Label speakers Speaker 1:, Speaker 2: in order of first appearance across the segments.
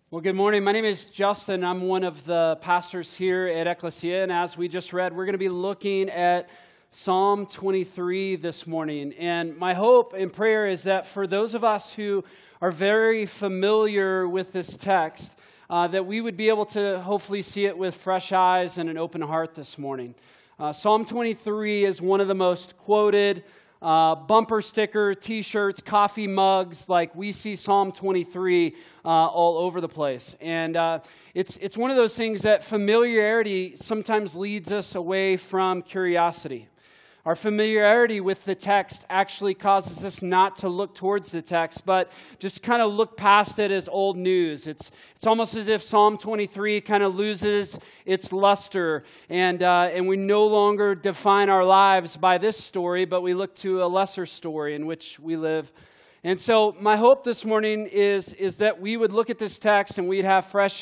Speaker 1: Well, good morning. My name is Justin. I'm one of the pastors here at Ecclesia, and as we just read, we're going to be looking at Psalm 23 this morning. And my hope and prayer is that for those of us who are very familiar with this text, that we would be able to hopefully see it with fresh eyes and an open heart this morning. Psalm 23 is one of the most quoted bumper sticker, t-shirts, coffee mugs, like we see Psalm 23 all over the place. And it's one of those things that familiarity sometimes leads us away from curiosity. Our familiarity with the text actually causes us not to look towards the text, but just kind of look past it as old news. It's almost as if Psalm 23 kind of loses its luster, and we no longer define our lives by this story, but we look to a lesser story in which we live. And so my hope this morning is that we would look at this text and we'd have fresh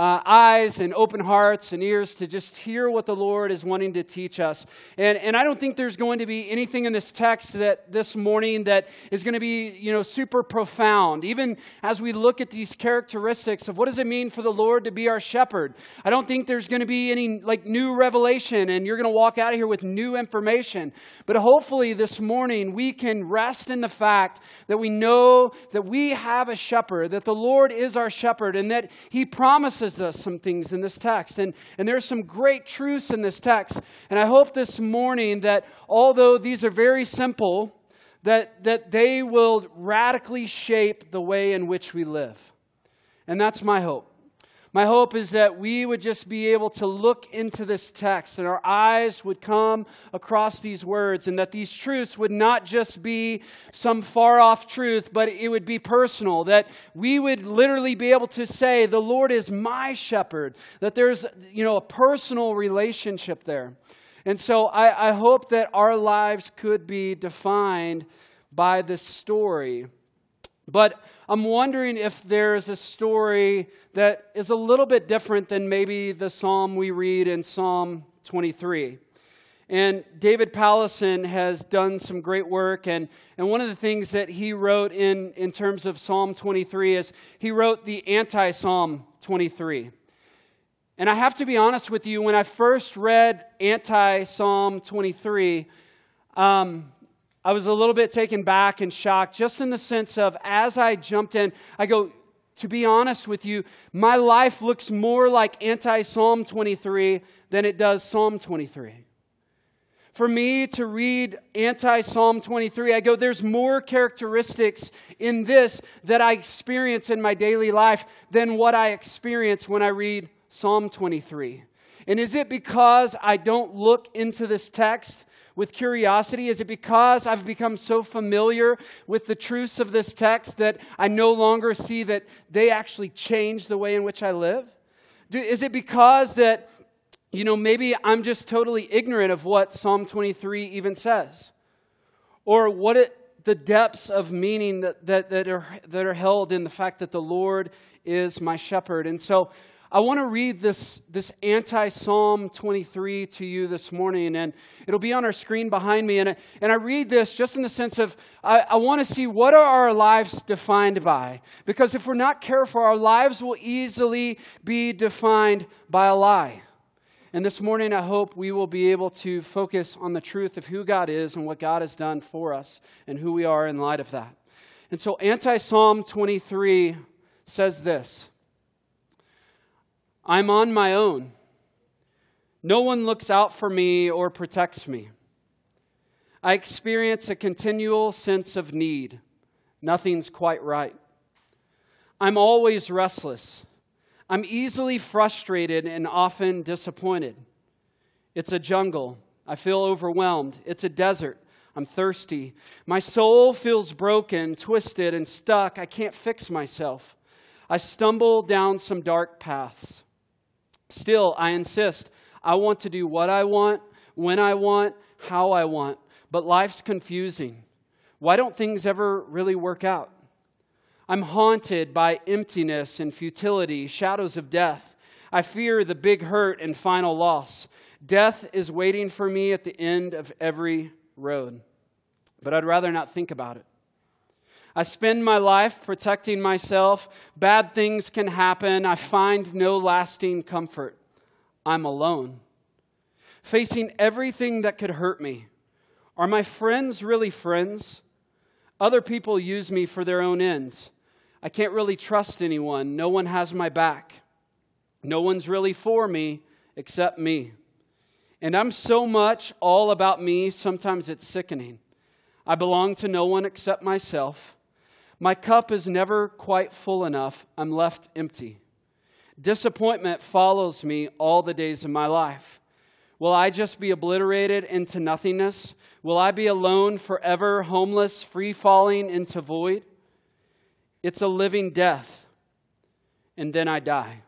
Speaker 1: eyes and open hearts and ears to just hear what the Lord is wanting to teach us. And I don't think there's going to be anything in this text that this morning that is going to be, super profound. Even as we look at these characteristics of what does it mean for the Lord to be our shepherd, I don't think there's going to be any new revelation and you're going to walk out of here with new information. But hopefully this morning we can rest in the fact that we know that we have a shepherd, that the Lord is our shepherd, and that He promises us some things in this text. And there's some great truths in this text. And I hope this morning that although these are very simple, that they will radically shape the way in which we live. And that's my hope. My hope is that we would just be able to look into this text and our eyes would come across these words, and that these truths would not just be some far-off truth, but it would be personal, that we would literally be able to say, the Lord is my shepherd, that there's a personal relationship there. And so I hope that our lives could be defined by this story. But I'm wondering if there's a story that is a little bit different than maybe the psalm we read in Psalm 23. And David Powlison has done some great work, and one of the things that he wrote in terms of Psalm 23 is he wrote the anti-Psalm 23. And I have to be honest with you, when I first read anti-Psalm 23, I was a little bit taken back and shocked, just in the sense of, as I jumped in, I go, to be honest with you, my life looks more like anti-Psalm 23 than it does Psalm 23. For me to read anti-Psalm 23, I go, there's more characteristics in this that I experience in my daily life than what I experience when I read Psalm 23. And is it because I don't look into this text with curiosity? Is it because I've become so familiar with the truths of this text that I no longer see that they actually change the way in which I live? Is it because that, maybe I'm just totally ignorant of what Psalm 23 even says? Or the depths of meaning that are held in the fact that the Lord is my shepherd? And so I want to read this anti-Psalm 23 to you this morning, and it'll be on our screen behind me. And I read this just in the sense of, I want to see what are our lives defined by. Because if we're not careful, our lives will easily be defined by a lie. And this morning, I hope we will be able to focus on the truth of who God is and what God has done for us and who we are in light of that. And so anti-Psalm 23 says this: I'm on my own. No one looks out for me or protects me. I experience a continual sense of need. Nothing's quite right. I'm always restless. I'm easily frustrated and often disappointed. It's a jungle. I feel overwhelmed. It's a desert. I'm thirsty. My soul feels broken, twisted, and stuck. I can't fix myself. I stumble down some dark paths. Still, I insist. I want to do what I want, when I want, how I want. But life's confusing. Why don't things ever really work out? I'm haunted by emptiness and futility, shadows of death. I fear the big hurt and final loss. Death is waiting for me at the end of every road. But I'd rather not think about it. I spend my life protecting myself. Bad things can happen. I find no lasting comfort. I'm alone, facing everything that could hurt me. Are my friends really friends? Other people use me for their own ends. I can't really trust anyone. No one has my back. No one's really for me except me. And I'm so much all about me, sometimes it's sickening. I belong to no one except myself. My cup is never quite full enough. I'm left empty. Disappointment follows me all the days of my life. Will I just be obliterated into nothingness? Will I be alone forever, homeless, free-falling into void? It's a living death, and then I die.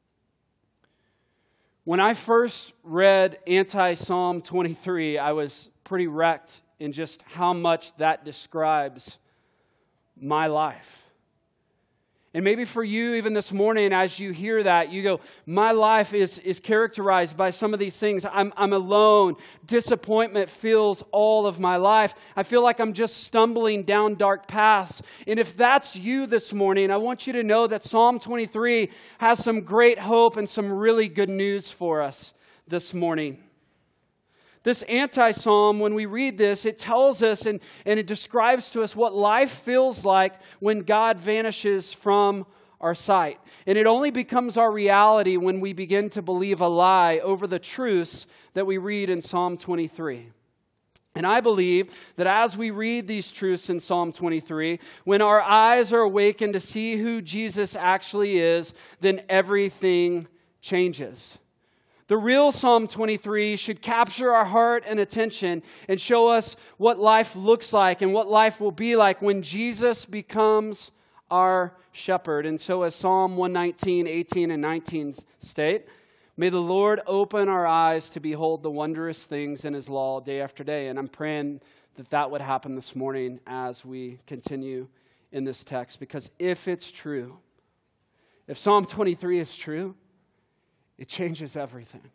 Speaker 1: When I first read Anti-Psalm 23, I was pretty wrecked in just how much that describes my life. And maybe for you, even this morning, as you hear that, you go, my life is characterized by some of these things. I'm alone. Disappointment fills all of my life. I feel like I'm just stumbling down dark paths. And if that's you this morning, I want you to know that Psalm 23 has some great hope and some really good news for us this morning. This anti-psalm, when we read this, it tells us and it describes to us what life feels like when God vanishes from our sight. And it only becomes our reality when we begin to believe a lie over the truths that we read in Psalm 23. And I believe that as we read these truths in Psalm 23, when our eyes are awakened to see who Jesus actually is, then everything changes. The real Psalm 23 should capture our heart and attention and show us what life looks like and what life will be like when Jesus becomes our shepherd. And so as Psalm 119, 18, and 19 state, may the Lord open our eyes to behold the wondrous things in His law day after day. And I'm praying that that would happen this morning as we continue in this text. Because if it's true, if Psalm 23 is true, it changes everything.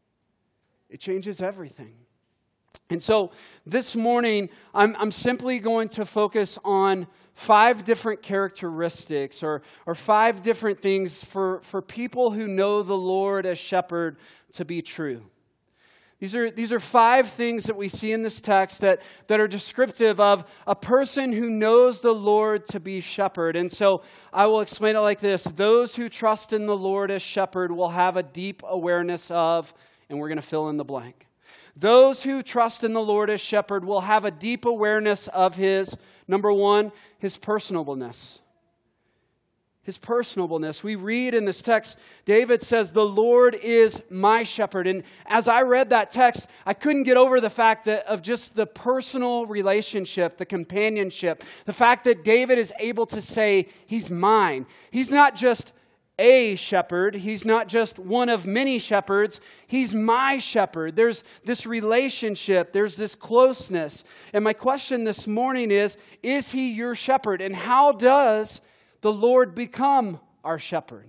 Speaker 1: It changes everything. And so this morning, I'm simply going to focus on 5 different characteristics or 5 different things for people who know the Lord as shepherd to be true. These are 5 things that we see in this text that are descriptive of a person who knows the Lord to be shepherd. And so I will explain it like this. Those who trust in the Lord as shepherd will have a deep awareness of, and we're going to fill in the blank. Those who trust in the Lord as shepherd will have a deep awareness of His, number 1, His personableness. His personableness. We read in this text, David says, the Lord is my shepherd. And as I read that text, I couldn't get over the fact that of just the personal relationship, the companionship, the fact that David is able to say, He's mine. He's not just a shepherd. He's not just one of many shepherds. He's my shepherd. There's this relationship. There's this closeness. And my question this morning is He your shepherd? And how does the Lord become our shepherd?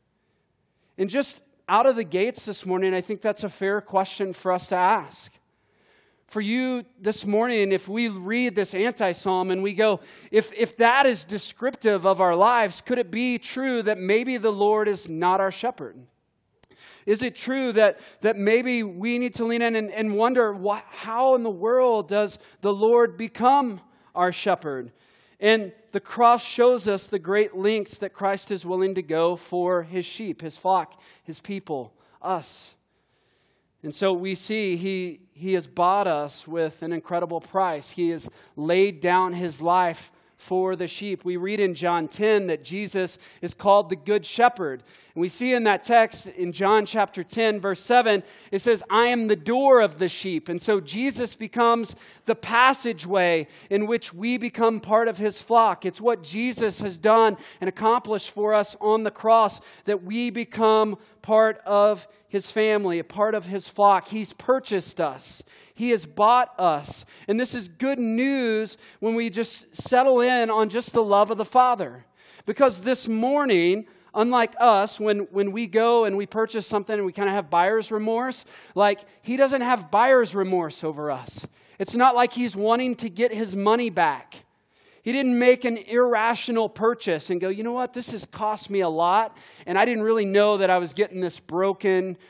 Speaker 1: And just out of the gates this morning, I think that's a fair question for us to ask. For you this morning, if we read this anti-psalm and we go, if that is descriptive of our lives, could it be true that maybe the Lord is not our shepherd? Is it true that maybe we need to lean in and wonder, how in the world does the Lord become our shepherd? And the cross shows us the great lengths that Christ is willing to go for His sheep, His flock, His people, us. And so we see He has bought us with an incredible price. He has laid down His life for the sheep. We read in John 10 that Jesus is called the Good Shepherd. And we see in that text in John chapter 10, verse 7, it says, I am the door of the sheep. And so Jesus becomes the passageway in which we become part of His flock. It's what Jesus has done and accomplished for us on the cross that we become part of His family, a part of His flock. He's purchased us. He has bought us. And this is good news when we just settle in on just the love of the Father. Because this morning, unlike us, when we go and we purchase something and we kind of have buyer's remorse, like He doesn't have buyer's remorse over us. It's not like He's wanting to get His money back. He didn't make an irrational purchase and go, you know what, this has cost me a lot, and I didn't really know that I was getting this broken,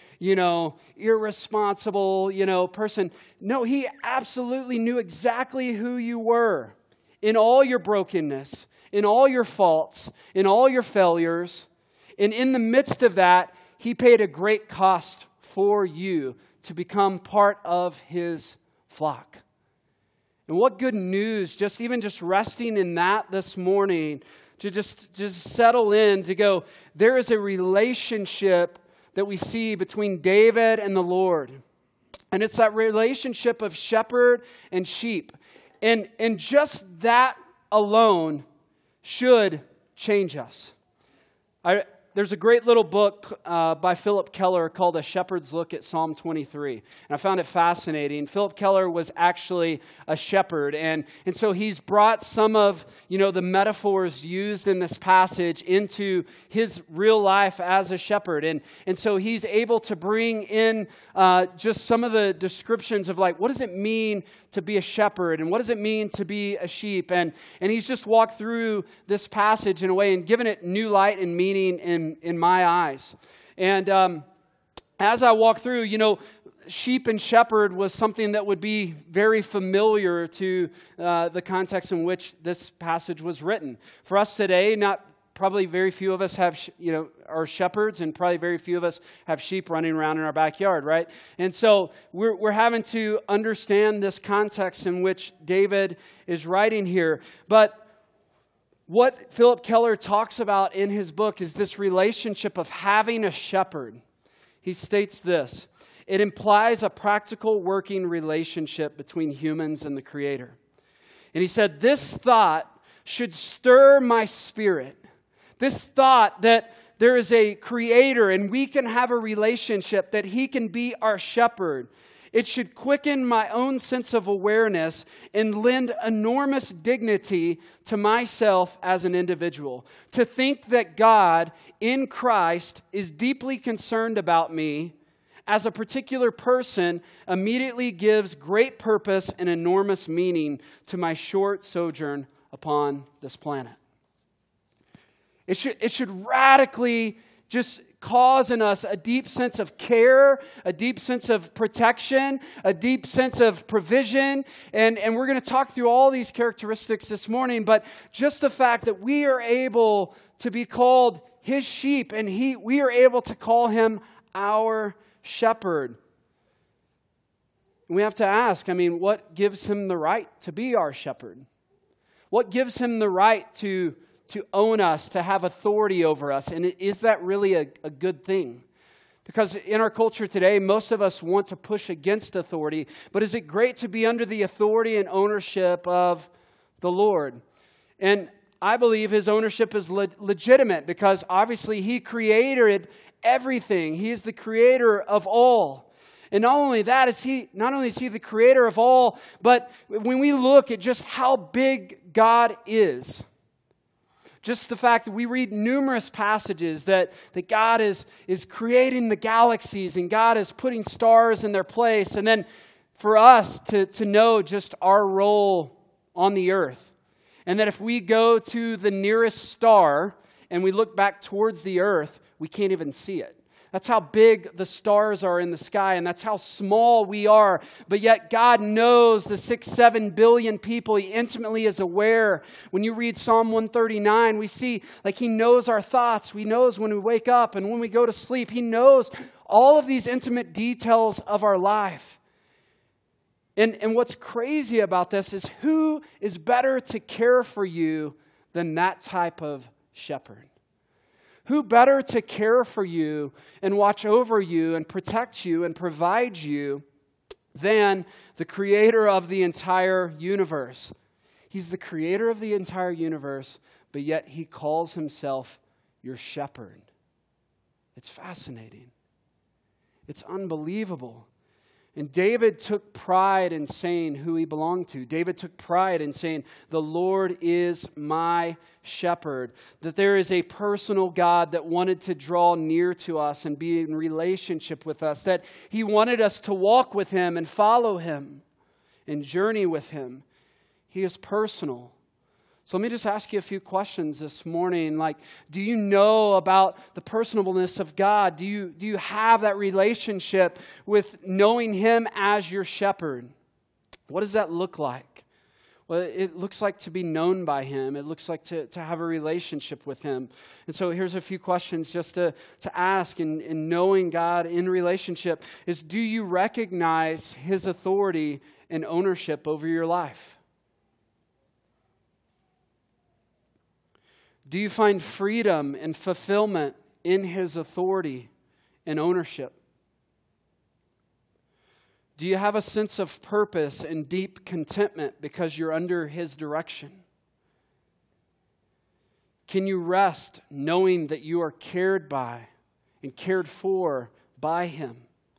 Speaker 1: irresponsible, person. No, he absolutely knew exactly who you were in all your brokenness, in all your faults, in all your failures. And in the midst of that, he paid a great cost for you to become part of his flock. And what good news, just resting in that this morning, to just settle in, to go, there is a relationship that we see between David and the Lord. And it's that relationship of shepherd and sheep. And just that alone should change us. There's a great little book by Philip Keller called A Shepherd's Look at Psalm 23. And I found it fascinating. Philip Keller was actually a shepherd. And so he's brought some of, the metaphors used in this passage into his real life as a shepherd. And so he's able to bring in just some of the descriptions of what does it mean to be a shepherd, and what does it mean to be a sheep? And he's just walked through this passage in a way and given it new light and meaning in my eyes. And as I walk through, sheep and shepherd was something that would be very familiar to the context in which this passage was written. For us today, probably very few of us have, are shepherds, and probably very few of us have sheep running around in our backyard, right? And so we're having to understand this context in which David is writing here. But what Philip Keller talks about in his book is this relationship of having a shepherd. He states this: it implies a practical working relationship between humans and the Creator. And he said, this thought should stir my spirit. This thought that there is a Creator and we can have a relationship, that He can be our shepherd. It should quicken my own sense of awareness and lend enormous dignity to myself as an individual. To think that God in Christ is deeply concerned about me as a particular person immediately gives great purpose and enormous meaning to my short sojourn upon this planet. It should radically just cause in us a deep sense of care, a deep sense of protection, a deep sense of provision. And we're going to talk through all these characteristics this morning, but just the fact that we are able to be called His sheep, and we are able to call Him our shepherd. We have to ask, what gives Him the right to be our shepherd? What gives Him the right to own us, to have authority over us? And is that really a good thing? Because in our culture today, most of us want to push against authority, but is it great to be under the authority and ownership of the Lord? And I believe His ownership is legitimate, because obviously He created everything. He is the creator of all. And not only is He the creator of all, but when we look at just how big God is, just the fact that we read numerous passages that God is creating the galaxies, and God is putting stars in their place. And then for us to know just our role on the earth. And that if we go to the nearest star and we look back towards the earth, we can't even see it. That's how big the stars are in the sky, and that's how small we are. But yet God knows the 6-7 billion people. He intimately is aware. When you read Psalm 139, we see He knows our thoughts. He knows when we wake up and when we go to sleep. He knows all of these intimate details of our life. And what's crazy about this is, who is better to care for you than that type of shepherd? Who better to care for you and watch over you and protect you and provide you than the Creator of the entire universe? He's the Creator of the entire universe, but yet He calls Himself your shepherd. It's fascinating. It's unbelievable. And David took pride in saying who he belonged to. David took pride in saying, the Lord is my shepherd. That there is a personal God that wanted to draw near to us and be in relationship with us. That He wanted us to walk with Him and follow Him and journey with Him. He is personal. So let me just ask you a few questions this morning. Like, do you know about the personableness of God? Do you have that relationship with knowing Him as your shepherd? What does that look like? Well, it looks like to be known by Him. It looks like to have a relationship with Him. And so here's a few questions just to ask in knowing God in relationship is, do you recognize His authority and ownership over your life? Do you find freedom and fulfillment in His authority and ownership? Do you have a sense of purpose and deep contentment because you're under His direction? Can you rest knowing that you are cared by and cared for by Him?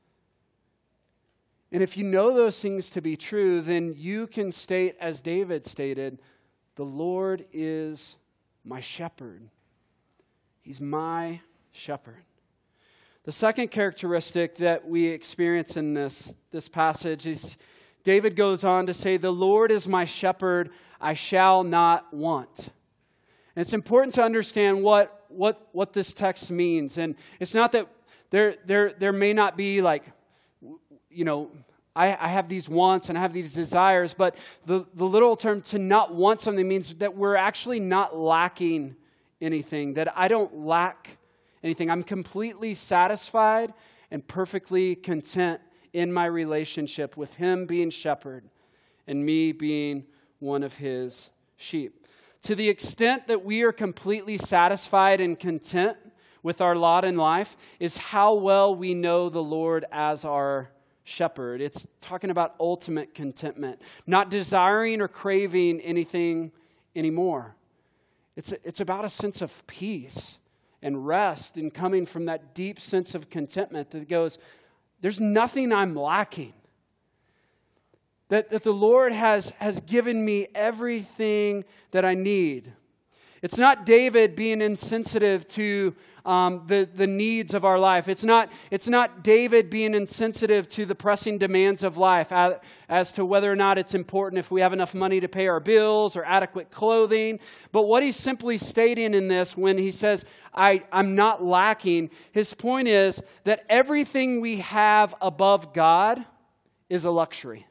Speaker 1: And if you know those things to be true, then you can state, as David stated, the Lord is my shepherd. He's my shepherd. The second characteristic that we experience in this passage is David goes on to say, the Lord is my shepherd, I shall not want. And it's important to understand what this text means. And it's not that there may not be like, you know, I have these wants and I have these desires, but the literal term to not want something means that we're actually not lacking anything, that I don't lack anything. I'm completely satisfied and perfectly content in my relationship with Him being shepherd and me being one of His sheep. To the extent that we are completely satisfied and content with our lot in life is how well we know the Lord as our shepherd. It's talking about ultimate contentment, not desiring or craving anything anymore. It's about a sense of peace and rest and coming from that deep sense of contentment that goes, there's nothing I'm lacking. That the Lord has given me everything that I need. It's not David being insensitive to the needs of our life. It's not David being insensitive to the pressing demands of life as to whether or not it's important if we have enough money to pay our bills or adequate clothing. But what he's simply stating in this when he says, I'm not lacking, his point is that everything we have above God is a luxury.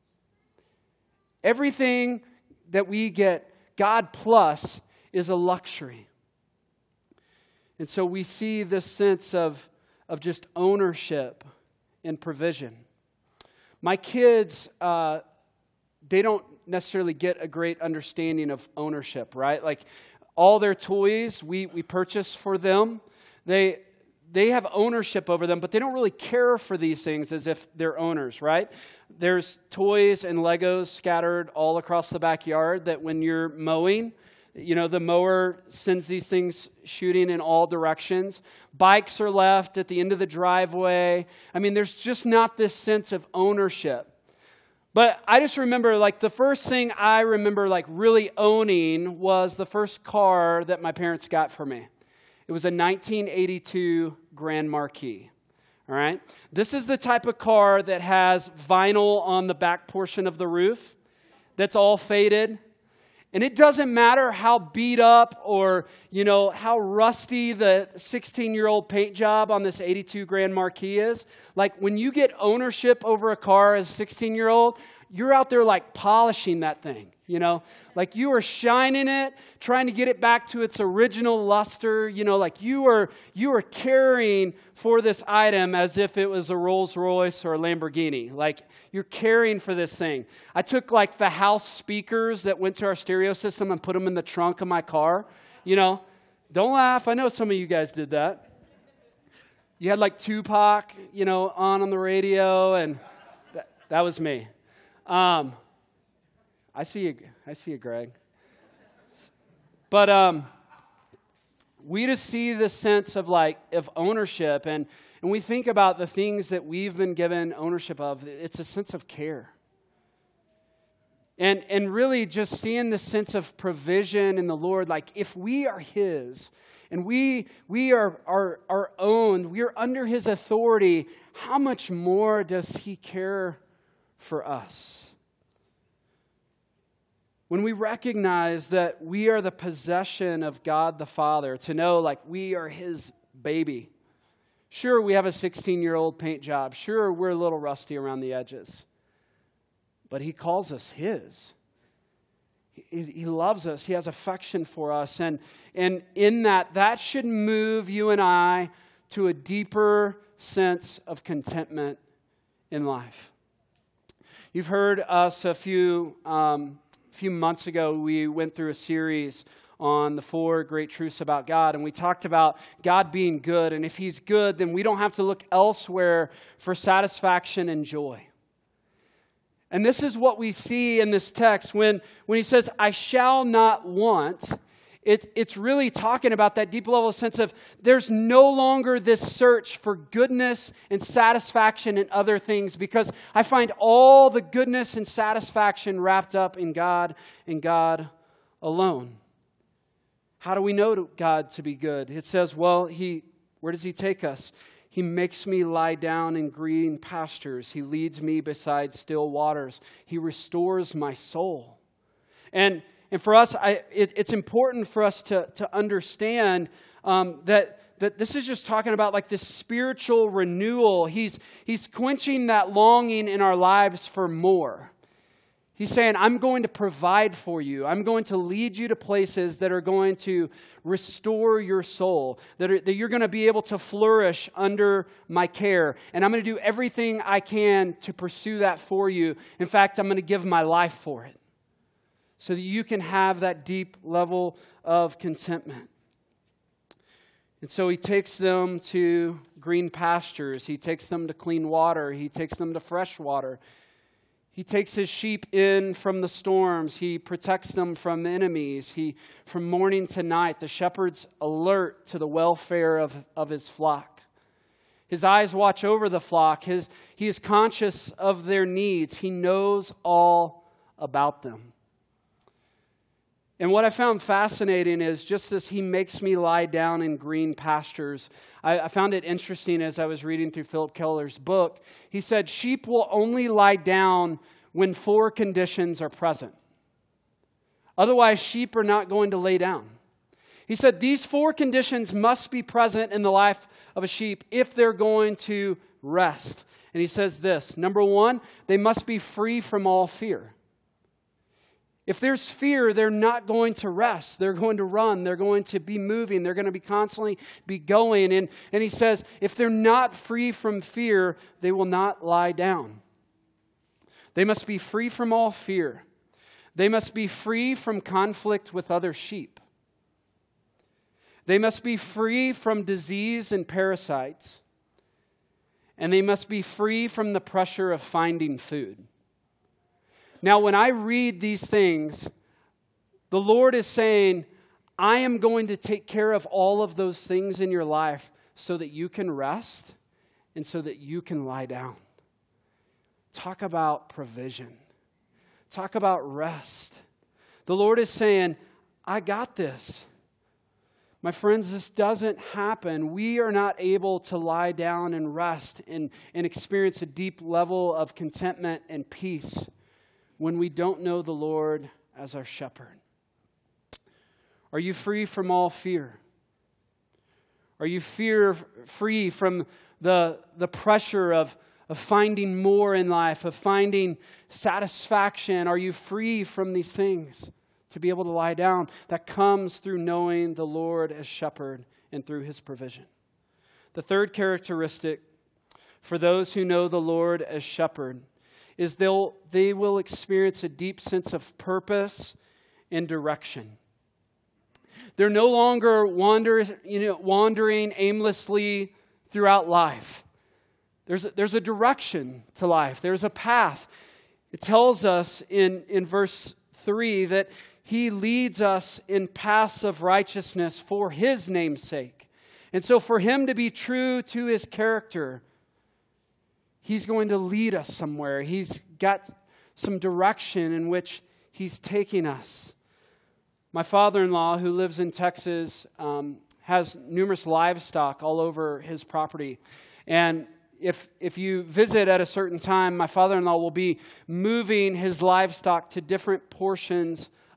Speaker 1: Everything that we get God plus is a luxury. And so we see this sense of just ownership and provision. My kids, they don't necessarily get a great understanding of ownership, right? Like all their toys we purchase for them, they have ownership over them, but they don't really care for these things as if they're owners, right? There's toys and Legos scattered all across the backyard that when you're mowing, you know, the mower sends these things shooting in all directions. Bikes are left at the end of the driveway. I mean, there's just not this sense of ownership. But I just remember, like, the first thing I remember, like, really owning was the first car that my parents got for me. It was a 1982 Grand Marquis. All right? This is the type of car that has vinyl on the back portion of the roof that's all faded. And it doesn't matter how beat up or, you know, how rusty the 16-year-old paint job on this 82 Grand Marquis is. Like, when you get ownership over a car as a 16-year-old, you're out there, like, polishing that thing, you know? Like, you are shining it, trying to get it back to its original luster. You know, like, you are caring for this item as if it was a Rolls Royce or a Lamborghini. Like, you're caring for this thing. I took, like, the house speakers that went to our stereo system and put them in the trunk of my car. You know, don't laugh. I know some of you guys did that. You had, like, Tupac, you know, on the radio, and that was me. I see you, Greg. But we just see the sense of ownership, and we think about the things that we've been given ownership of. It's a sense of care. And really just seeing the sense of provision in the Lord, like if we are His and we are owned, we are under His authority, how much more does He care for us? when we recognize that we are the possession of God the Father, to know like we are His baby. Sure, we have a 16-year-old paint job. Sure, we're a little rusty around the edges. But He calls us His. He loves us. He has affection for us. And in that should move you and I to a deeper sense of contentment in life. You've heard us a few months ago, we went through a series on the 4 great truths about God, and we talked about God being good, and if He's good, then we don't have to look elsewhere for satisfaction and joy. And this is what we see in this text when He says, I shall not want. It's really talking about that deep level sense of there's no longer this search for goodness and satisfaction in other things, because I find all the goodness and satisfaction wrapped up in God and God alone. How do we know God to be good? It says, well, where does He take us? He makes me lie down in green pastures. He leads me beside still waters. He restores my soul. And for us, it's important for us to understand that this is just talking about like this spiritual renewal. He's quenching that longing in our lives for more. He's saying, I'm going to provide for you. I'm going to lead you to places that are going to restore your soul, that you're going to be able to flourish under my care. And I'm going to do everything I can to pursue that for you. In fact, I'm going to give my life for it, so that you can have that deep level of contentment. And so He takes them to green pastures. He takes them to clean water. He takes them to fresh water. He takes His sheep in from the storms. He protects them from enemies. From morning to night, the shepherd's alert to the welfare of his flock. His eyes watch over the flock. He is conscious of their needs. He knows all about them. And what I found fascinating is just this, He makes me lie down in green pastures. I found it interesting as I was reading through Philip Keller's book. He said, sheep will only lie down when 4 conditions are present. Otherwise, sheep are not going to lay down. He said, these 4 conditions must be present in the life of a sheep if they're going to rest. And he says this, number 1, they must be free from all fear. If there's fear, they're not going to rest. They're going to run. They're going to be moving. They're going to be constantly be going. And he says, if they're not free from fear, they will not lie down. They must be free from all fear. They must be free from conflict with other sheep. They must be free from disease and parasites. And they must be free from the pressure of finding food. Now, when I read these things, the Lord is saying, I am going to take care of all of those things in your life so that you can rest and so that you can lie down. Talk about provision. Talk about rest. The Lord is saying, I got this. My friends, this doesn't happen. We are not able to lie down and rest and experience a deep level of contentment and peace when we don't know the Lord as our shepherd. Are you free from all fear? Are you free from the pressure of finding more in life, of finding satisfaction? Are you free from these things to be able to lie down? That comes through knowing the Lord as shepherd and through His provision. The third characteristic for those who know the Lord as shepherd is they will experience a deep sense of purpose and direction. They're no longer wandering aimlessly throughout life. There's a direction to life. There's a path. It tells us in verse 3 that He leads us in paths of righteousness for His name's sake. And so for Him to be true to His character, He's going to lead us somewhere. He's got some direction in which He's taking us. My father-in-law, who lives in Texas, has numerous livestock all over his property. And if you visit at a certain time, my father-in-law will be moving his livestock to different portions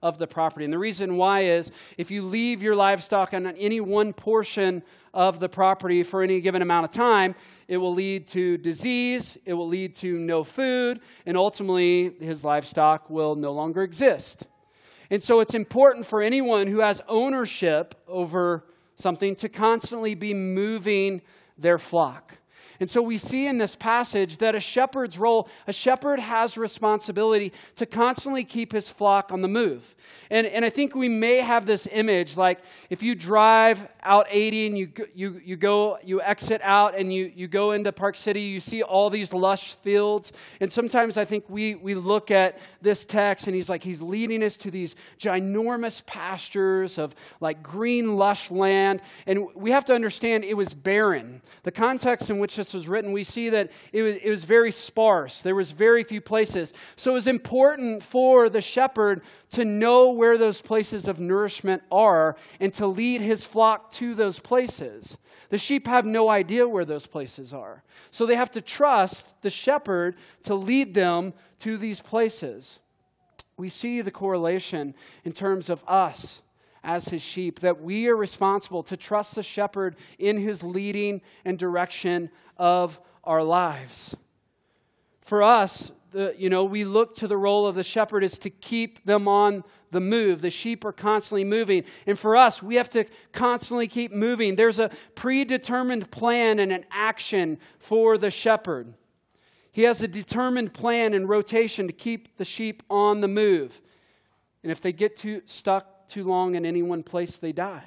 Speaker 1: of the property. And the reason why is if you leave your livestock on any one portion of the property for any given amount of time, it will lead to disease, it will lead to no food, and ultimately his livestock will no longer exist. And so it's important for anyone who has ownership over something to constantly be moving their flock. And so we see in this passage that a shepherd's role, a shepherd has responsibility to constantly keep his flock on the move. And I think we may have this image, like if you drive out 80 and you exit out and you go into Park City, you see all these lush fields. And sometimes I think we look at this text and he's leading us to these ginormous pastures of like green, lush land. And we have to understand it was barren. The context in which this was written, we see that it was very sparse. There was very few places. So it was important for the shepherd to know where those places of nourishment are and to lead his flock to those places. The sheep have no idea where those places are. So they have to trust the shepherd to lead them to these places. We see the correlation in terms of us as his sheep, that we are responsible to trust the shepherd in his leading and direction of our lives. For us, we look to the role of the shepherd is to keep them on the move. The sheep are constantly moving. And for us, we have to constantly keep moving. There's a predetermined plan and an action for the shepherd. He has a determined plan and rotation to keep the sheep on the move. And if they get stuck too long in any one place, they die.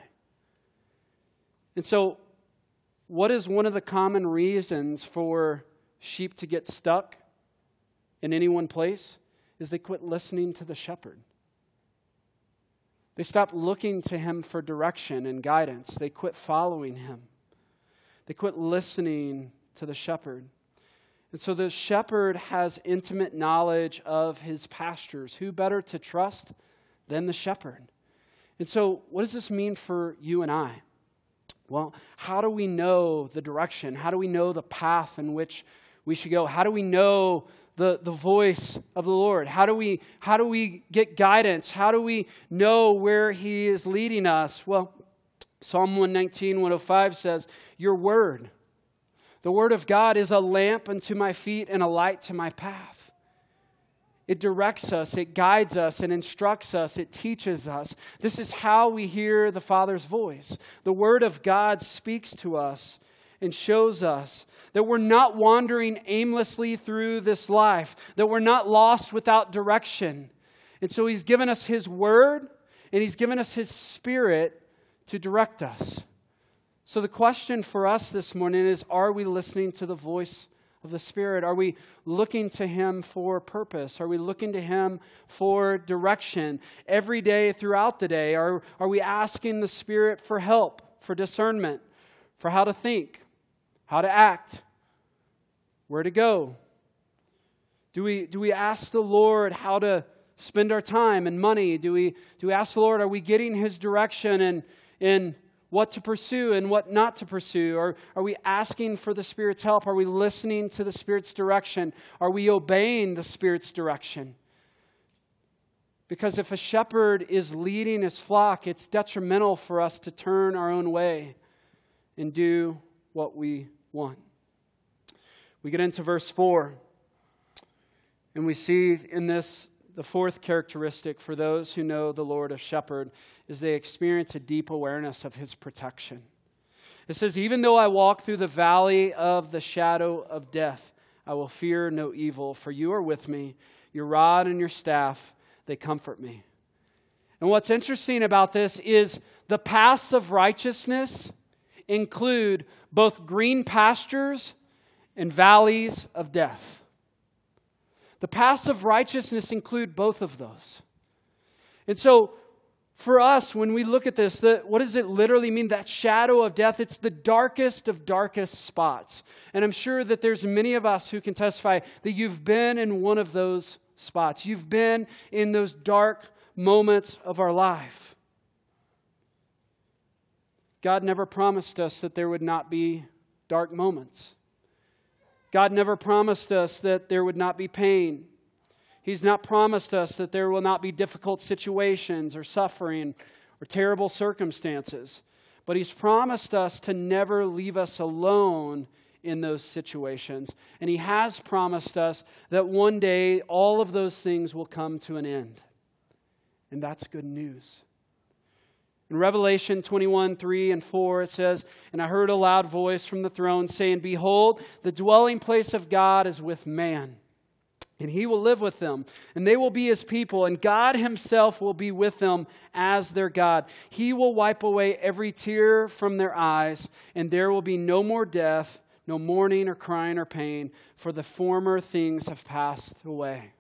Speaker 1: And so, what is one of the common reasons for sheep to get stuck in any one place? Is they quit listening to the shepherd. They stop looking to him for direction and guidance. They quit following him. They quit listening to the shepherd. And so the shepherd has intimate knowledge of his pastures. Who better to trust than the shepherd? And so what does this mean for you and I? Well, how do we know the direction? How do we know the path in which we should go? How do we know the voice of the Lord? How do we get guidance? How do we know where he is leading us? Well, Psalm 119, 105 says, your word, the word of God is a lamp unto my feet and a light to my path. It directs us, it guides us, it instructs us, it teaches us. This is how we hear the Father's voice. The Word of God speaks to us and shows us that we're not wandering aimlessly through this life, that we're not lost without direction. And so He's given us His Word and He's given us His Spirit to direct us. So the question for us this morning is, are we listening to the voice of the Spirit? Are we looking to Him for purpose? Are we looking to Him for direction every day throughout the day? Are we asking the Spirit for help, for discernment, for how to think, how to act, where to go? Do we ask the Lord how to spend our time and money? Do we ask the Lord, are we getting His direction in what to pursue and what not to pursue? Or are we asking for the Spirit's help? Are we listening to the Spirit's direction? Are we obeying the Spirit's direction? Because if a shepherd is leading his flock, it's detrimental for us to turn our own way and do what we want. We get into verse 4, and we see in this the fourth characteristic for those who know the Lord as shepherd is they experience a deep awareness of His protection. It says, even though I walk through the valley of the shadow of death, I will fear no evil, for you are with me. Your rod and your staff, they comfort me. And what's interesting about this is the paths of righteousness include both green pastures and valleys of death. The paths of righteousness include both of those. And so, for us, when we look at this, what does it literally mean? That shadow of death, it's the darkest of darkest spots. And I'm sure that there's many of us who can testify that you've been in one of those spots. You've been in those dark moments of our life. God never promised us that there would not be dark moments. God never promised us that there would not be pain. He's not promised us that there will not be difficult situations or suffering or terrible circumstances. But He's promised us to never leave us alone in those situations. And He has promised us that one day all of those things will come to an end. And that's good news. In Revelation 21:3-4, it says, "And I heard a loud voice from the throne saying, Behold, the dwelling place of God is with man. And He will live with them, and they will be His people, and God Himself will be with them as their God. He will wipe away every tear from their eyes, and there will be no more death, no mourning or crying or pain, for the former things have passed away."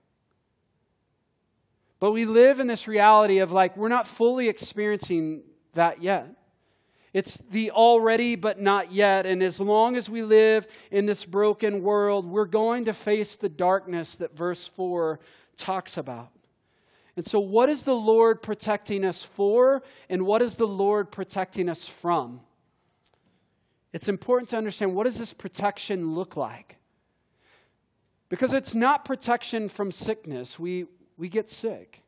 Speaker 1: But we live in this reality of we're not fully experiencing that yet. It's the already but not yet. And as long as we live in this broken world, we're going to face the darkness that verse 4 talks about. And so what is the Lord protecting us for, and what is the Lord protecting us from? It's important to understand, what does this protection look like? Because it's not protection from sickness. We get sick.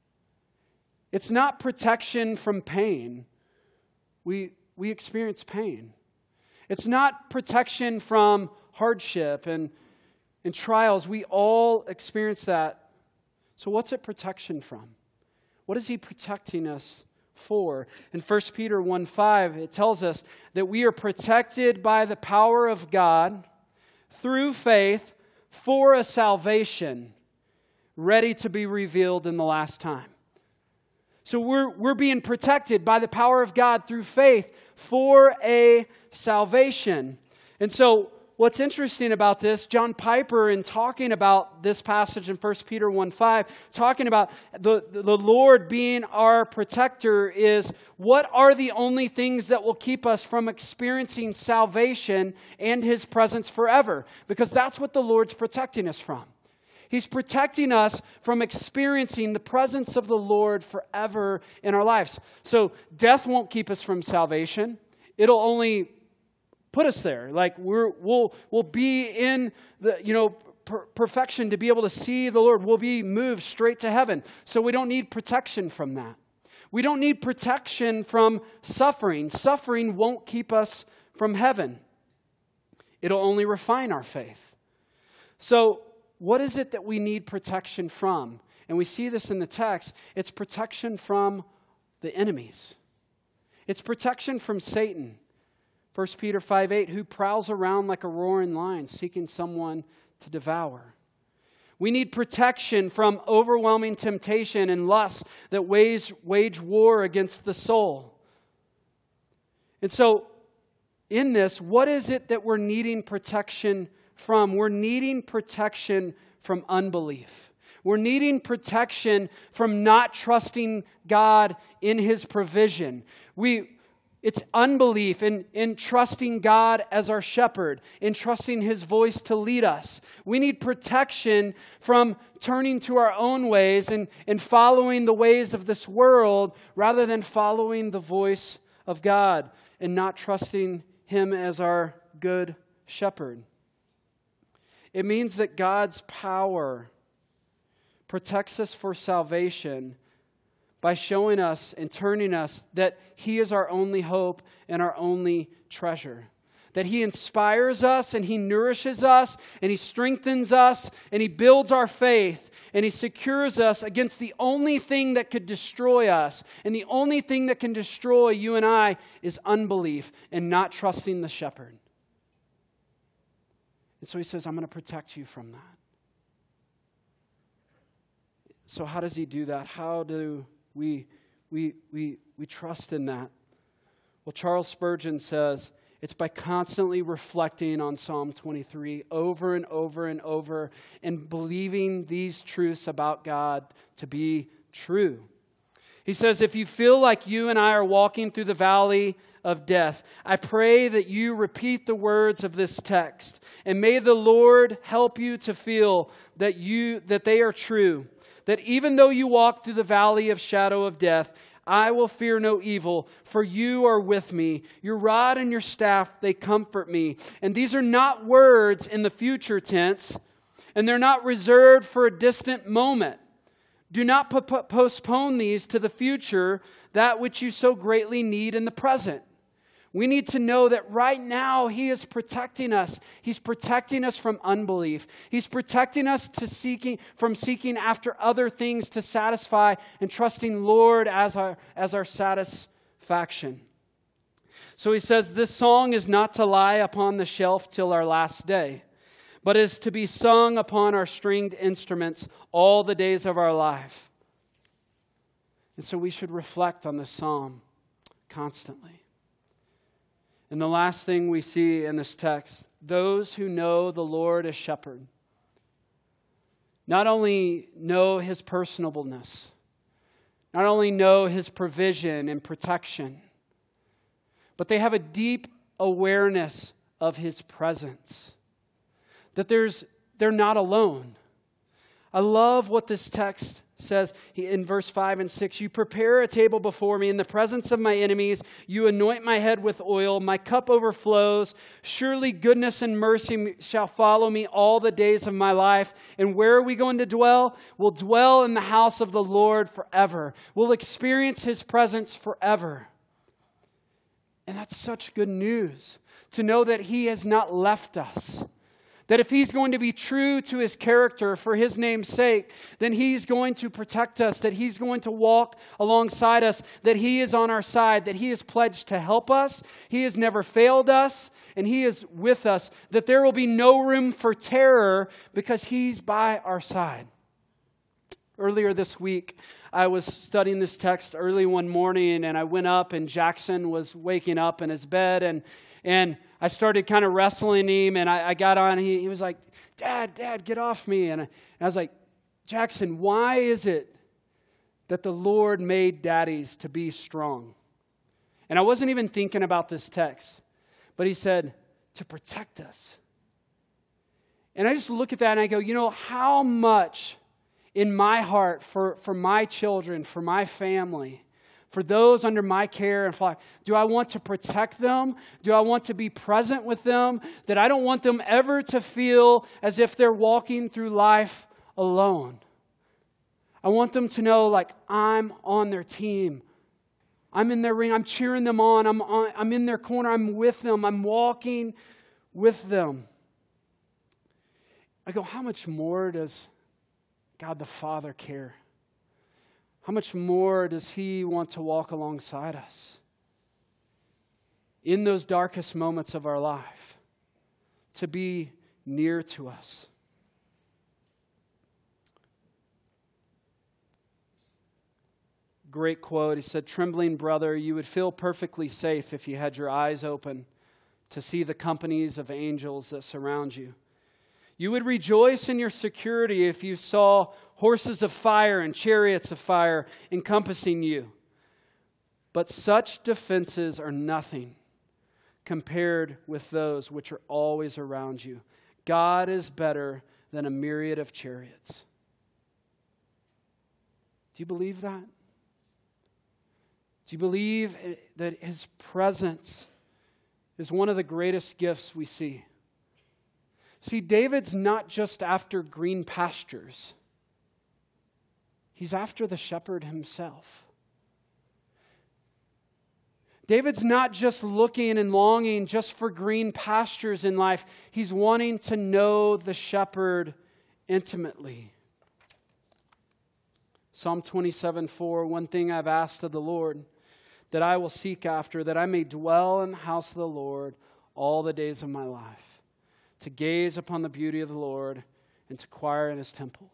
Speaker 1: It's not protection from pain. We experience pain. It's not protection from hardship and trials. We all experience that. So what's it protection from? What is He protecting us for? In 1 Peter 1:5, it tells us that we are protected by the power of God through faith for a salvation ready to be revealed in the last time. So we're being protected by the power of God through faith for a salvation. And so what's interesting about this, John Piper, in talking about this passage in 1 Peter 1:5, talking about the Lord being our protector, is what are the only things that will keep us from experiencing salvation and His presence forever? Because that's what the Lord's protecting us from. He's protecting us from experiencing the presence of the Lord forever in our lives. So death won't keep us from salvation. It'll only put us there. We'll be in the perfection to be able to see the Lord. We'll be moved straight to heaven. So we don't need protection from that. We don't need protection from suffering. Suffering won't keep us from heaven. It'll only refine our faith. So what is it that we need protection from? And we see this in the text. It's protection from the enemies. It's protection from Satan. 1 Peter 5:8, who prowls around like a roaring lion, seeking someone to devour. We need protection from overwhelming temptation and lust that wage war against the soul. And so, in this, what is it that we're needing protection from? We're needing protection from unbelief. We're needing protection from not trusting God in His provision. It's unbelief in trusting God as our shepherd, in trusting His voice to lead us. We need protection from turning to our own ways and following the ways of this world rather than following the voice of God and not trusting Him as our good shepherd. It means that God's power protects us for salvation by showing us and turning us that He is our only hope and our only treasure. That He inspires us and He nourishes us and He strengthens us and He builds our faith and He secures us against the only thing that could destroy us. And the only thing that can destroy you and I is unbelief and not trusting the shepherd. And so He says, I'm going to protect you from that. So how does He do that? How do we trust in that? Well, Charles Spurgeon says, it's by constantly reflecting on Psalm 23 over and over and over and believing these truths about God to be true. He says, if you feel like you and I are walking through the valley of death, I pray that you repeat the words of this text, and may the Lord help you to feel that they are true. That even though you walk through the valley of shadow of death, I will fear no evil, for you are with me. Your rod and your staff, they comfort me. And these are not words in the future tense. and they're not reserved for a distant moment. Do not postpone these to the future, that which you so greatly need in the present. We need to know that right now He is protecting us. He's protecting us from unbelief. He's protecting us from seeking after other things to satisfy and trusting Lord as our satisfaction. So he says, this song is not to lie upon the shelf till our last day, but is to be sung upon our stringed instruments all the days of our life. And so we should reflect on this psalm constantly. And the last thing we see in this text, those who know the Lord as shepherd, not only know His personableness, not only know His provision and protection, but they have a deep awareness of His presence. That they're not alone. I love what this text says in verse 5 and 6. You prepare a table before me in the presence of my enemies. You anoint my head with oil. My cup overflows. Surely goodness and mercy shall follow me all the days of my life. And where are we going to dwell? We'll dwell in the house of the Lord forever. We'll experience His presence forever. And that's such good news, to know that He has not left us. That if He's going to be true to His character for His name's sake, then He's going to protect us, that He's going to walk alongside us, that He is on our side, that He is pledged to help us, He has never failed us, and He is with us, that there will be no room for terror because He's by our side. Earlier this week, I was studying this text early one morning, and I went up, and Jackson was waking up in his bed, and I started kind of wrestling him, and I got on. He was like, Dad, get off me. And I was like, Jackson, why is it that the Lord made daddies to be strong? And I wasn't even thinking about this text, but he said, to protect us. And I just look at that, and I go, how much in my heart for my children, for my family, for those under my care and flock, do I want to protect them? Do I want to be present with them? That I don't want them ever to feel as if they're walking through life alone. I want them to know, like, I'm on their team. I'm in their ring. I'm cheering them on. I'm in their corner. I'm with them. I'm walking with them. I go, how much more does God the Father care? How much more does He want to walk alongside us in those darkest moments of our life, to be near to us? Great quote. He said, trembling brother, you would feel perfectly safe if you had your eyes open to see the companies of angels that surround you. You would rejoice in your security if you saw horses of fire and chariots of fire encompassing you. But such defenses are nothing compared with those which are always around you. God is better than a myriad of chariots. Do you believe that? Do you believe that His presence is one of the greatest gifts we see? See, David's not just after green pastures. He's after the shepherd himself. David's not just looking and longing just for green pastures in life. He's wanting to know the shepherd intimately. Psalm 27:4, one thing I've asked of the Lord, that I will seek after, that I may dwell in the house of the Lord all the days of my life, to gaze upon the beauty of the Lord and to inquire in His temple.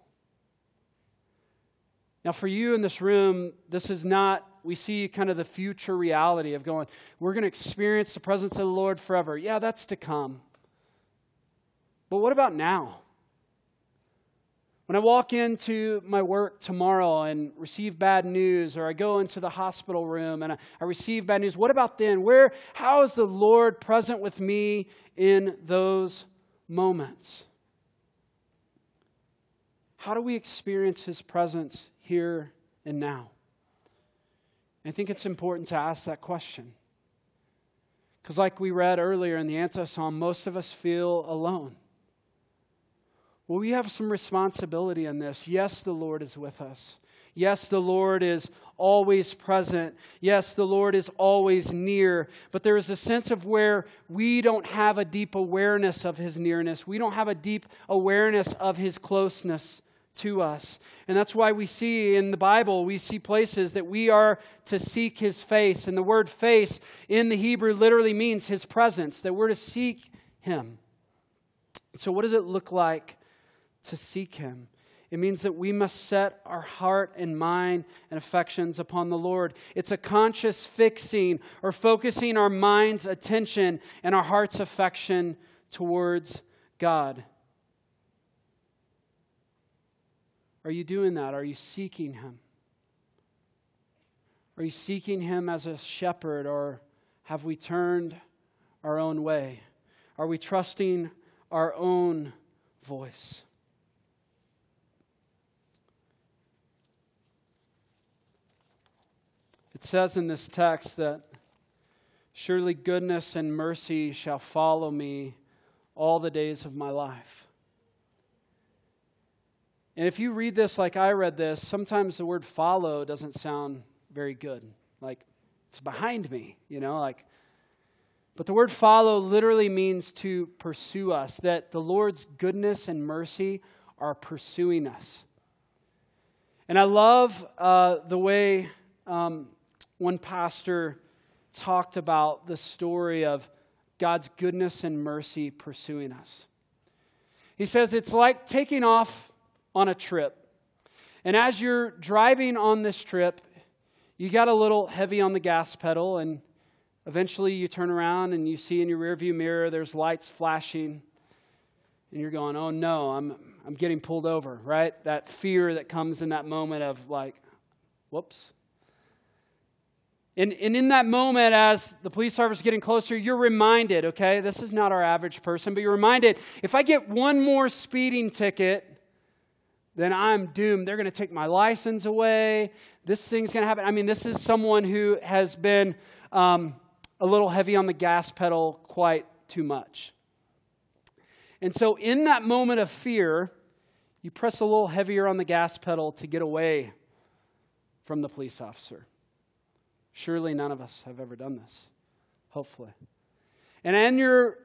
Speaker 1: Now for you in this room, this is not, we see kind of the future reality of going, we're going to experience the presence of the Lord forever. Yeah, that's to come. But what about now? When I walk into my work tomorrow and receive bad news, or I go into the hospital room and I receive bad news, what about then? How is the Lord present with me in those moments? How do we experience His presence here and now? I think it's important to ask that question. Because like we read earlier in the anti-psalm, most of us feel alone. Well, we have some responsibility in this. Yes, the Lord is with us. Yes, the Lord is always present. Yes, the Lord is always near. But there is a sense of where we don't have a deep awareness of His nearness. We don't have a deep awareness of His closeness to us. And that's why we see in the Bible, we see places that we are to seek His face. And the word face in the Hebrew literally means His presence, that we're to seek Him. So what does it look like to seek Him? It means that we must set our heart and mind and affections upon the Lord. It's a conscious fixing or focusing our mind's attention and our heart's affection towards God. Are you doing that? Are you seeking Him? Are you seeking Him as a shepherd, or have we turned our own way? Are we trusting our own voice? It says in this text that surely goodness and mercy shall follow me all the days of my life. And if you read this like I read this, sometimes the word follow doesn't sound very good. Like, it's behind me, But the word follow literally means to pursue us, that the Lord's goodness and mercy are pursuing us. And I love the way one pastor talked about the story of God's goodness and mercy pursuing us. He says it's like taking off on a trip. And as you're driving on this trip, you got a little heavy on the gas pedal, and eventually you turn around and you see in your rearview mirror there's lights flashing. And you're going, oh no, I'm getting pulled over, right? That fear that comes in that moment of like, whoops. And in that moment, as the police officer is getting closer, you're reminded, okay, this is not our average person, but you're reminded, if I get one more speeding ticket, then I'm doomed. They're going to take my license away. This thing's going to happen. I mean, this is someone who has been a little heavy on the gas pedal quite too much. And so in that moment of fear, you press a little heavier on the gas pedal to get away from the police officer. Surely none of us have ever done this, hopefully. And then you're,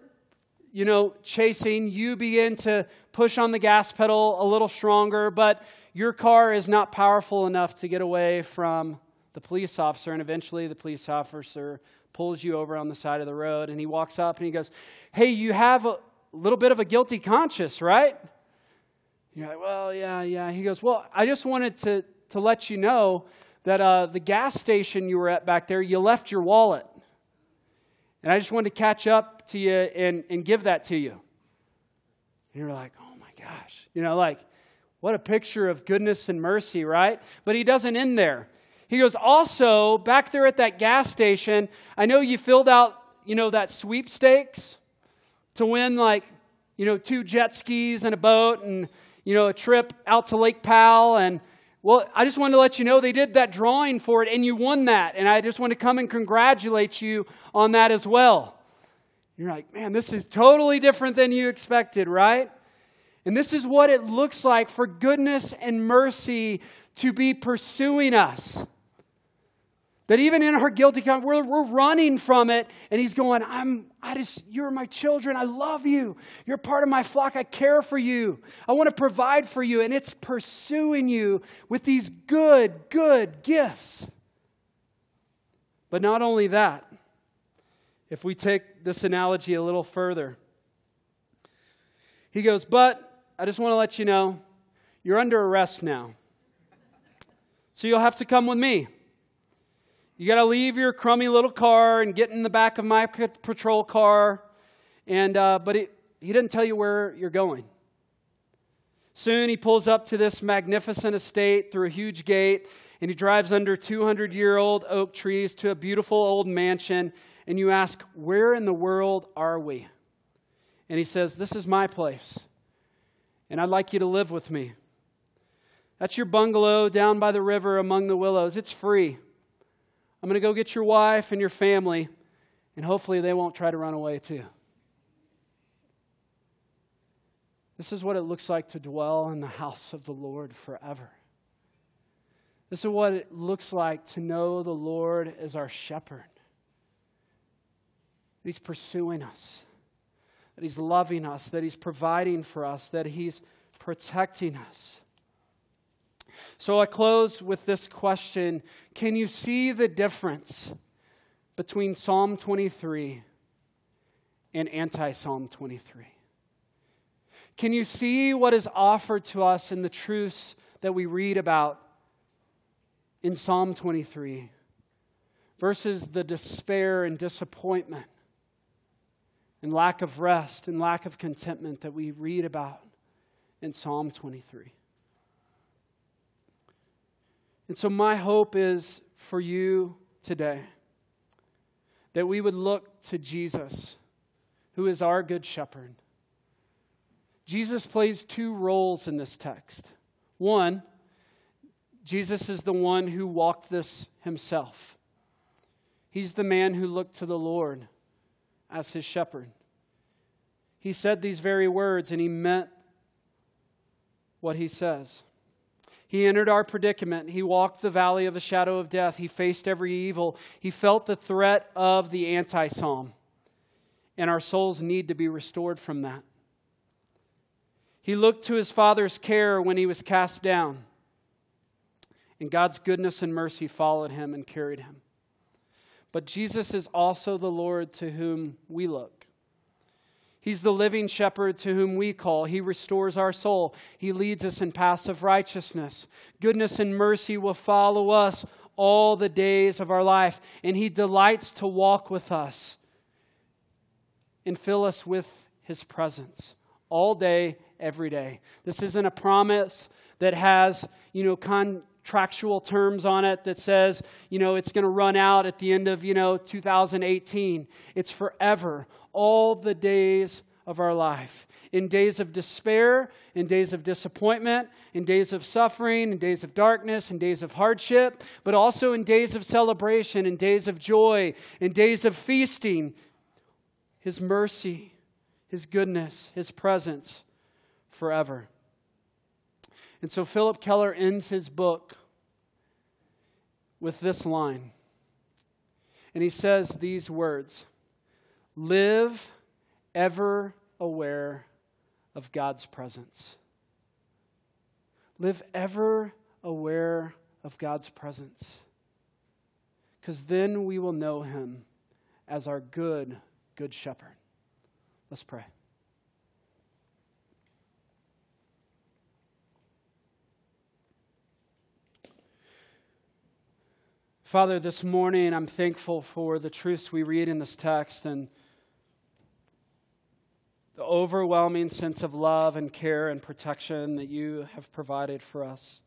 Speaker 1: chasing, you begin to push on the gas pedal a little stronger, but your car is not powerful enough to get away from the police officer, and eventually the police officer pulls you over on the side of the road, and he walks up and he goes, hey, you have a little bit of a guilty conscience, right? You're like, well, yeah. He goes, well, I just wanted to let you know that the gas station you were at back there, you left your wallet. And I just wanted to catch up to you and give that to you. And you're like, oh my gosh. What a picture of goodness and mercy, right? But he doesn't end there. He goes, also, back there at that gas station, I know you filled out, that sweepstakes to win 2 jet skis and a boat and, a trip out to Lake Powell. And well, I just wanted to let you know they did that drawing for it and you won that. And I just want to come and congratulate you on that as well. You're like, man, this is totally different than you expected, right? And this is what it looks like for goodness and mercy to be pursuing us. That even in our guilty conscience, we're running from it. And He's going, you're my children. I love you. You're part of my flock. I care for you. I want to provide for you. And it's pursuing you with these good gifts. But not only that, if we take this analogy a little further, He goes, but I just want to let you know, you're under arrest now. So you'll have to come with me. You got to leave your crummy little car and get in the back of my patrol car. And but he didn't tell you where you're going. Soon he pulls up to this magnificent estate through a huge gate, and he drives under 200-year-old oak trees to a beautiful old mansion. And you ask, where in the world are we? And he says, this is my place, and I'd like you to live with me. That's your bungalow down by the river among the willows. It's free. I'm going to go get your wife and your family, and hopefully they won't try to run away too. This is what it looks like to dwell in the house of the Lord forever. This is what it looks like to know the Lord as our shepherd. That He's pursuing us, that He's loving us, that He's providing for us, that He's protecting us. So I close with this question. Can you see the difference between Psalm 23 and anti-Psalm 23? Can you see what is offered to us in the truths that we read about in Psalm 23 versus the despair and disappointment and lack of rest and lack of contentment that we read about in Psalm 23? And so my hope is for you today that we would look to Jesus, who is our good shepherd. Jesus plays two roles in this text. One, Jesus is the one who walked this himself. He's the man who looked to the Lord as his shepherd. He said these very words, and he meant what he says. He entered our predicament. He walked the valley of the shadow of death. He faced every evil. He felt the threat of the anti-psalm. And our souls need to be restored from that. He looked to his Father's care when he was cast down. And God's goodness and mercy followed him and carried him. But Jesus is also the Lord to whom we look. He's the living shepherd to whom we call. He restores our soul. He leads us in paths of righteousness. Goodness and mercy will follow us all the days of our life. And He delights to walk with us and fill us with His presence all day, every day. This isn't a promise that has, contractual terms on it that says, it's going to run out at the end of, 2018. It's forever, all the days of our life. In days of despair, in days of disappointment, in days of suffering, in days of darkness, in days of hardship, but also in days of celebration, in days of joy, in days of feasting. His mercy, His goodness, His presence forever. And so Philip Keller ends his book with this line. And he says these words: live ever aware of God's presence. Live ever aware of God's presence. Because then we will know Him as our good shepherd. Let's pray. Father, this morning I'm thankful for the truths we read in this text and the overwhelming sense of love and care and protection that You have provided for us.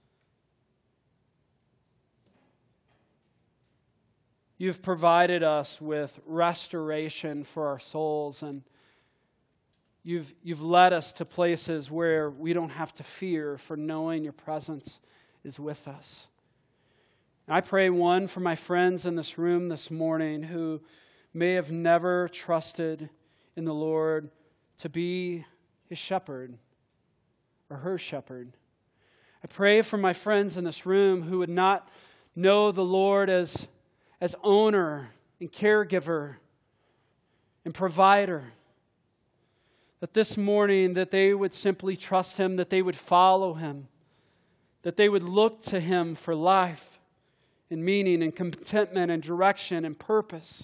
Speaker 1: You've provided us with restoration for our souls, and You've led us to places where we don't have to fear, for knowing Your presence is with us. I pray, one, for my friends in this room this morning who may have never trusted in the Lord to be His shepherd or her shepherd. I pray for my friends in this room who would not know the Lord as owner and caregiver and provider. That this morning that they would simply trust Him, that they would follow Him, that they would look to Him for life and meaning and contentment and direction and purpose.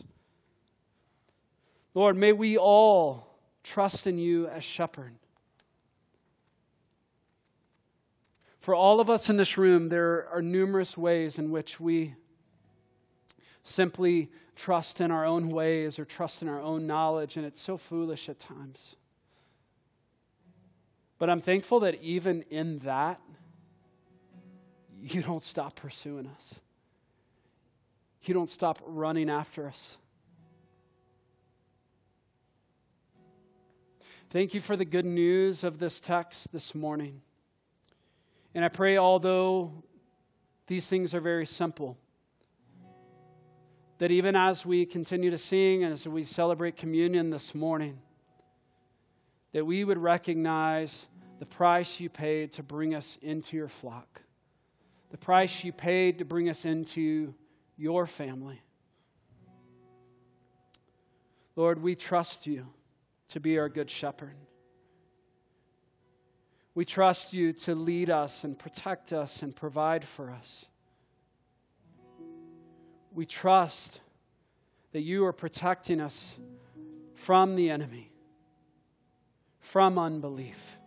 Speaker 1: Lord, may we all trust in You as shepherd. For all of us in this room, there are numerous ways in which we simply trust in our own ways or trust in our own knowledge, and it's so foolish at times. But I'm thankful that even in that, You don't stop pursuing us. You don't stop running after us. Thank You for the good news of this text this morning. And I pray, although these things are very simple, that even as we continue to sing and as we celebrate communion this morning, that we would recognize the price you paid to bring us into your flock, the price you paid to bring us into your family. Lord, we trust you to be our good shepherd. We trust you to lead us and protect us and provide for us. We trust that you are protecting us from the enemy, from unbelief.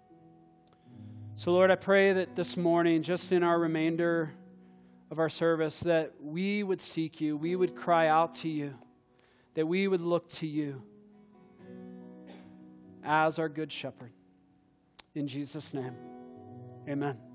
Speaker 1: So Lord, I pray that this morning, just in our remainder of our service, that we would seek you, we would cry out to you, that we would look to you as our good shepherd. In Jesus' name, amen.